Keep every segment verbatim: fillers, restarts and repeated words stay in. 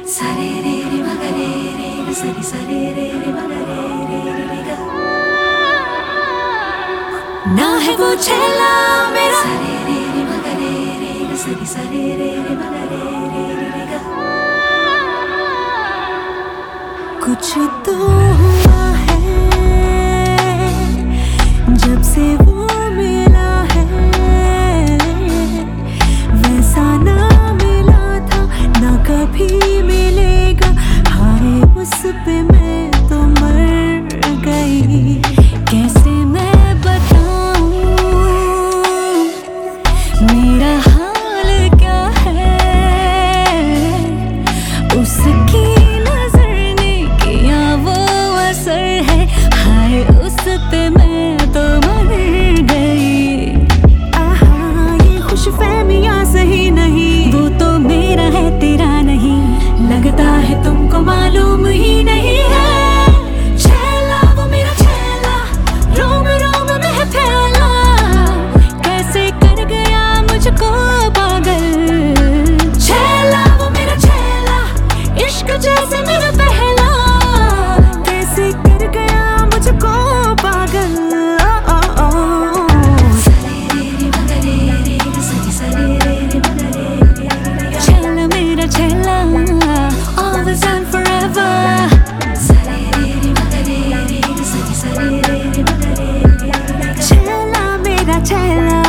सरे रे रे मगरे रे रे सरी सरे रे रे मगरे रे रे रे गा। ना है वो छेला मेरा सरे रे रे मगरे रे रे सरी सरे रे रे मगरे रे रे रे गा। कुछ तो हुआ है जब से वो मिला है, वैसा ना मिला था ना कभी मिलेगा। हाय उस पे मैं तो मर गई, कैसे मैं बताऊं मेरा हाल क्या है। उसकी नजर ने किया वो असर है, हाय उस पे मैं तो मर गई। आहा ये खुशफहमियां सही नहीं, वो तो मेरा है तेरा नहीं। लगता है तुमको मालूम ही नहीं है। छेला वो मेरा छेला, रोम रोम में फैला, कैसे कर गया मुझको पागल। छेला वो मेरा छेला, इश्क जैसे मेरा पहला, कैसे कर गया मुझको पागल। सरे रे रे मगरे रे रे सरी सरे रे रे मगरे रे रे गा। छेला मेरा छेला, always and forever। सरे रे रे मगरे रे रे सरी सरे रे रे मगरे रे रे गा। छेला मेरा छेला।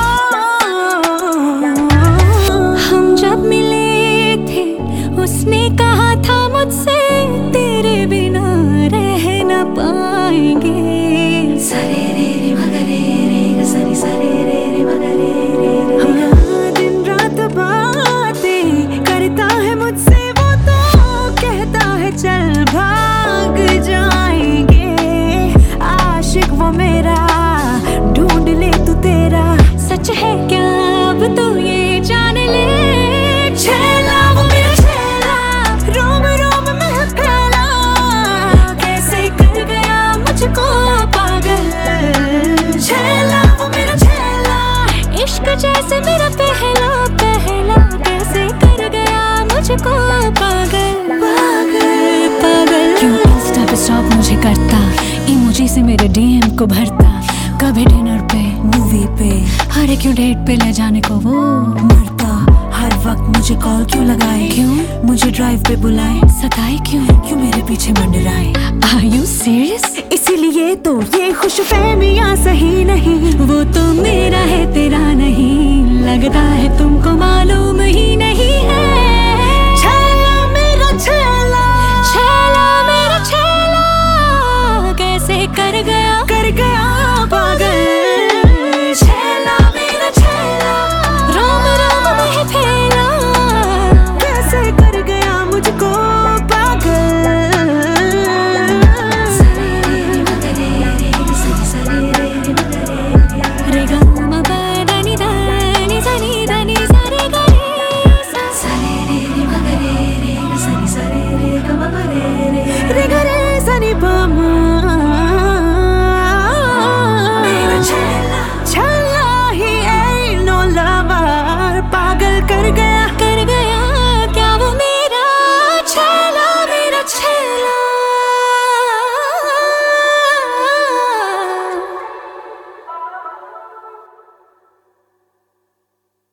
हम जब मिले थे उसने कहा था मुझसे, तेरे बिना रह न पाएंगे। सरे रे रे मगरे रे रे सरी सरे रे रे मगरे रे रे गा। हाँ, दिन रात बातें करता है मुझसे वो, तो कहता है चल भाग जाएंगे। आशिक वो मेरा, ढूंढ ले तू तेरा। सच है क्या अब तू ये जान ले। छेला वो मेरा छेला, रोम रोम में फैला, कैसे कर गया मुझको पागल। छेला वो मेरा छेला, इश्क जैसे मेरा पहला पहला, कैसे कर गया मुझको पागल पागल पागल। क्यों इंस्टा पे स्टॉप मुझे करता, इमोजी से मेरे डीएम को भरता, कभी डिनर पे मूवी पे, अरे क्यों डेट पे ले जाने को वो मरता। हर वक्त मुझे कॉल क्यों लगाए, क्यों मुझे ड्राइव पे बुलाए, सताए क्यों क्यों मेरे पीछे मंडराए। Are you serious? इसीलिए तो ये खुशफहमियां सही नहीं, वो तो मेरा है तेरा नहीं। लगता है तुमको मालूम ही नहीं